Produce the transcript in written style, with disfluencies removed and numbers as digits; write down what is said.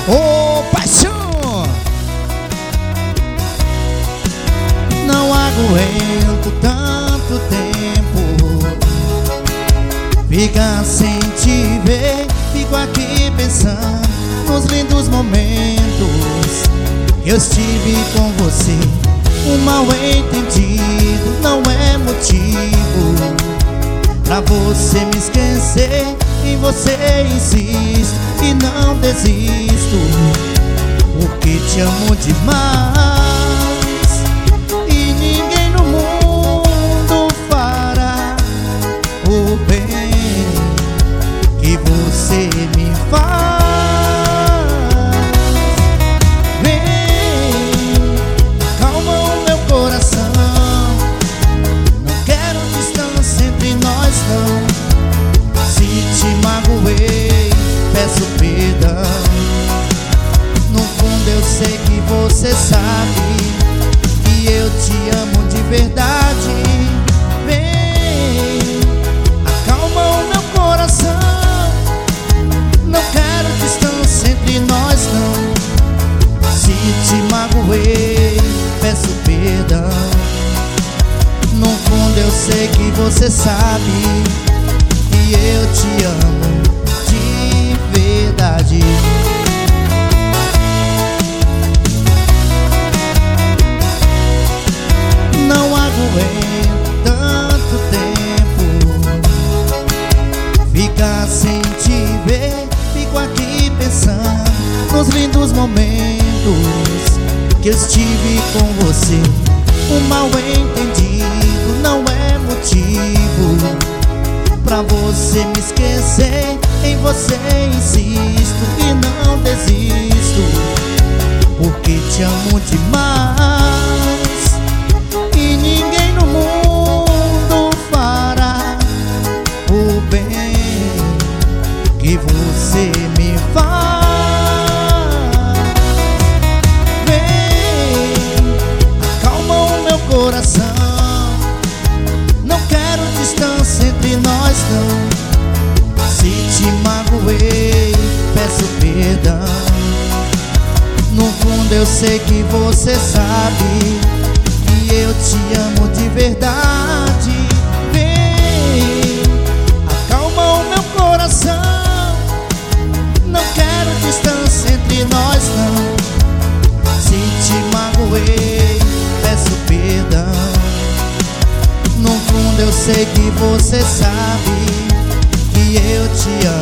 Ô, paixão! Não aguento tanto tempo ficar sem te ver. Fico aqui pensando nos lindos momentos que eu estive com você. Um mal entendido não é motivo pra você me esquecer. Em você insisto e não desisto, porque te amo demais. E ninguém no mundo fará o bem que você me faz. Vem, calma o meu coração. Não quero distância entre nós não. Se te magoei, peço perdão. No fundo eu sei que você sabe que eu te amo de verdade. Vem, acalma o meu coração. Não quero distância entre nós não. Se te magoei, peço perdão. No fundo eu sei que você sabe que eu te amo de verdade. Não aguento tanto tempo ficar sem te ver. Fico aqui pensando nos lindos momentos que eu estive com você. Um mal entendido não é motivo pra você me esquecer. Em você insisto e não desisto, porque te amo demais. E ninguém no mundo fará o bem que você me faz. Vem, acalma o meu coração. Não quero distância entre nós não. Se te magoei, peço perdão. No fundo eu sei que você sabe que eu te amo de verdade. Vem, acalma o meu coração. Não quero distância entre nós não. Se te magoei, peço perdão. No fundo eu sei que você sabe que eu te amo